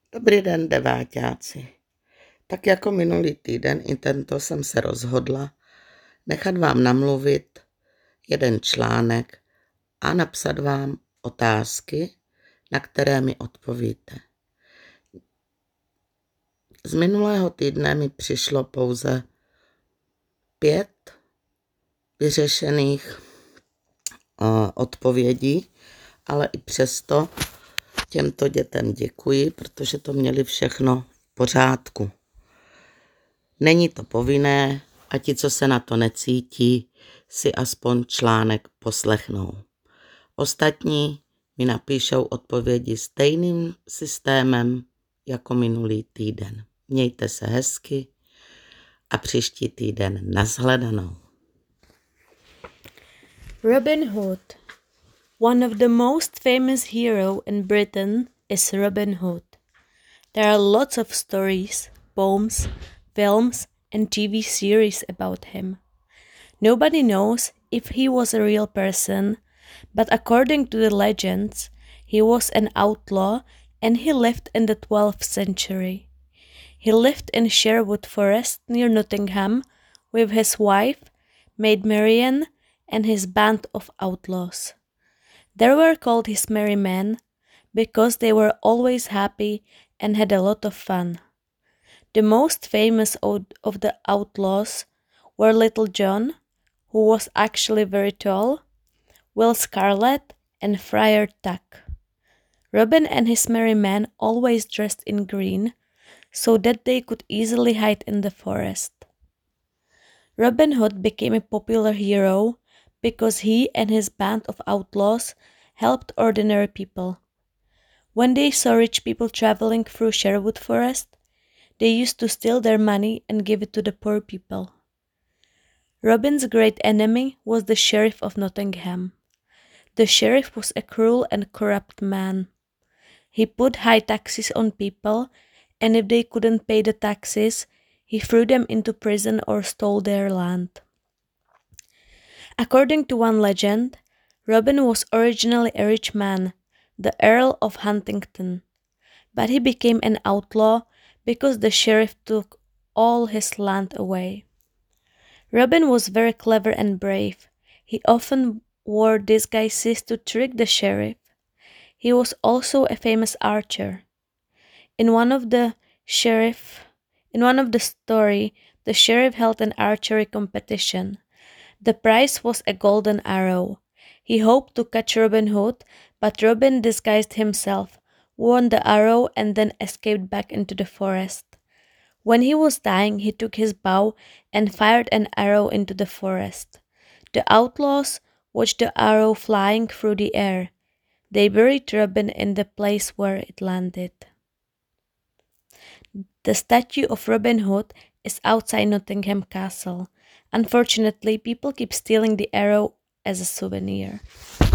Dobrý den, deváťáci. Tak jako minulý týden, i tento jsem se rozhodla nechat vám namluvit jeden článek a napsat vám otázky, na které mi odpovíte. Z minulého týdne mi přišlo pouze 5 vyřešených odpovědí, ale i přesto těmto dětem děkuji, protože to měli všechno v pořádku. Není to povinné a ti, co se na to necítí, si aspoň článek poslechnou. Ostatní mi napíšou odpovědi stejným systémem jako minulý týden. Mějte se hezky a příští týden nashledanou. Robin Hood. One of the most famous heroes in Britain is Robin Hood. There are lots of stories, poems, films, and TV series about him. Nobody knows if he was a real person, but according to the legends, he was an outlaw and he lived in the 12th century. He lived in Sherwood Forest near Nottingham with his wife, Maid Marian, and his band of outlaws. They were called his merry men because they were always happy and had a lot of fun. The most famous of the outlaws were Little John, who was actually very tall, Will Scarlet, and Friar Tuck. Robin and his merry men always dressed in green, so that they could easily hide in the forest. Robin Hood became a popular hero because he and his band of outlaws helped ordinary people. When they saw rich people traveling through Sherwood Forest, they used to steal their money and give it to the poor people. Robin's great enemy was the Sheriff of Nottingham. The sheriff was a cruel and corrupt man. He put high taxes on people, and if they couldn't pay the taxes, he threw them into prison or stole their land. According to one legend, Robin was originally a rich man, the Earl of Huntingdon, but he became an outlaw because the sheriff took all his land away. Robin was very clever and brave. He often wore disguises to trick the sheriff. He was also a famous archer. In one of the story, the sheriff held an archery competition. The prize was a golden arrow. He hoped to catch Robin Hood, but Robin disguised himself, won the arrow, and then escaped back into the forest. When he was dying, he took his bow and fired an arrow into the forest. The outlaws watched the arrow flying through the air. They buried Robin in the place where it landed. The statue of Robin Hood is outside Nottingham Castle. Unfortunately, people keep stealing the arrow as a souvenir.